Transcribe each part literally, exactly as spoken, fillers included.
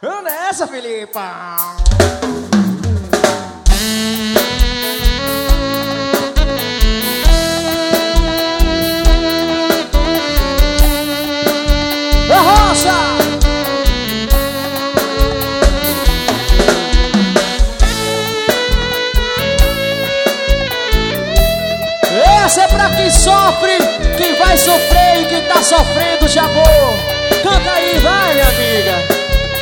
Vamos nessa, Felipa. Rocha! Essa é pra quem sofre, quem vai sofrer e quem tá sofrendo de amor. Canta aí, vai, minha amiga.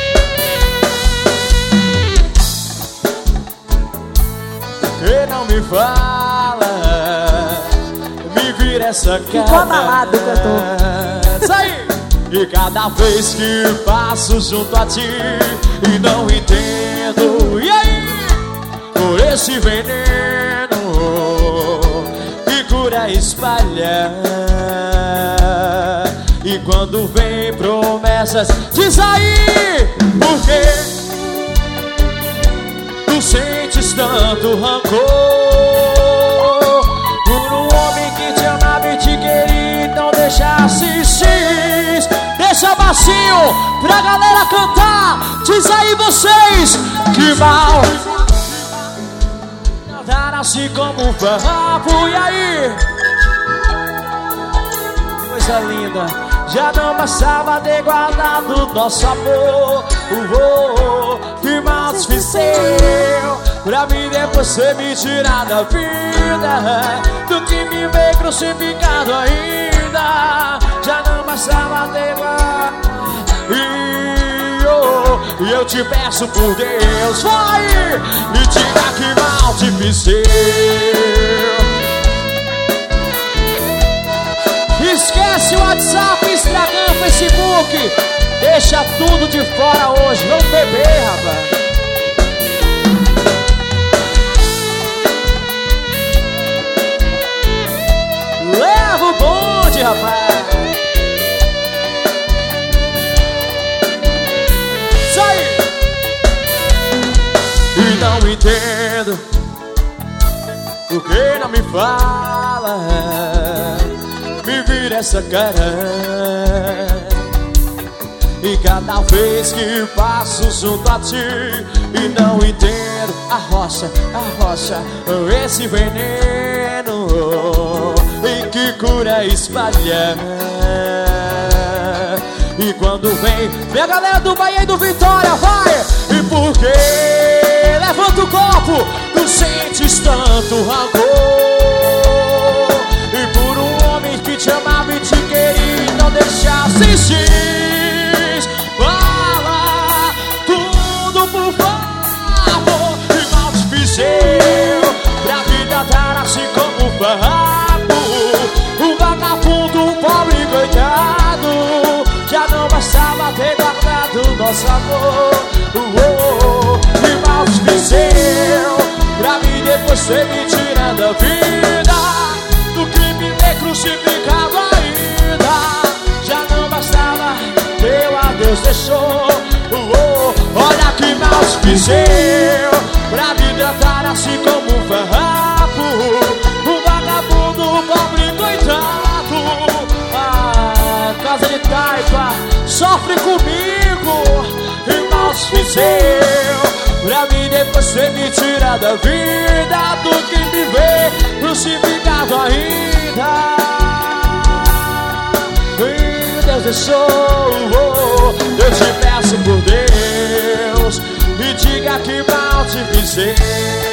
Quem não me fala, me vira essa cara. Ficou abalado, cantor. Isso aí! E cada vez que passo junto a ti e não entendo, e aí? Por esse veneno que cura espalha. E quando vem promessas, diz aí, por quê? Tu sentes tanto rancor por um homem que te amava e te queria, então deixa assistir. Deixa baixinho pra galera cantar. Diz aí vocês, que mal cantar assim como um farrapo. E aí? Coisa linda. Já não bastava ter guardado nosso amor. Oh, oh, que mal te fiz eu, pra mim depois você me tirar da vida, do que me ver crucificado ainda. Já não bastava ter guardado. E, oh, e eu te peço por Deus, vai, me diga que mal te fiz eu. Esquece o WhatsApp, Instagram, Facebook. Deixa tudo de fora hoje. Vamos beber, rapaz. Leva o bonde, rapaz. Isso aí. E não entendo por que não me fala, me vira essa cara. E cada vez que passo junto a ti e não entendo, a rocha, a rocha, esse veneno em que cura espalha. E quando vem, minha galera do Bahia e do Vitória, vai! E por que levanta o copo, tu sentes tanto rancor? E por um homem que te amava e te queria, não deixa assistir. Fala tudo, por favor, e mal te fiz eu, pra vida dar assim como um farrapo, um vagabundo, um pobre coitado. Já não bastava ter guardado nosso amor. Oh, oh, e mal te fiz eu, pra mim depois você me tirar da vida, do que me ver crucificado ainda. Já não bastava, teu adeus deixou. Oh, oh, olha que mal te fiz eu, pra me tratar assim como um farrapo, um vagabundo, um pobre coitado. Ah, casa de taipa, sofre comigo. E mal te fiz eu, pra mim depois você me tira da vida, do que me vê crucificado ainda. E Deus deixou. Oh, eu te peço por Deus, me diga que mal te fiz eu.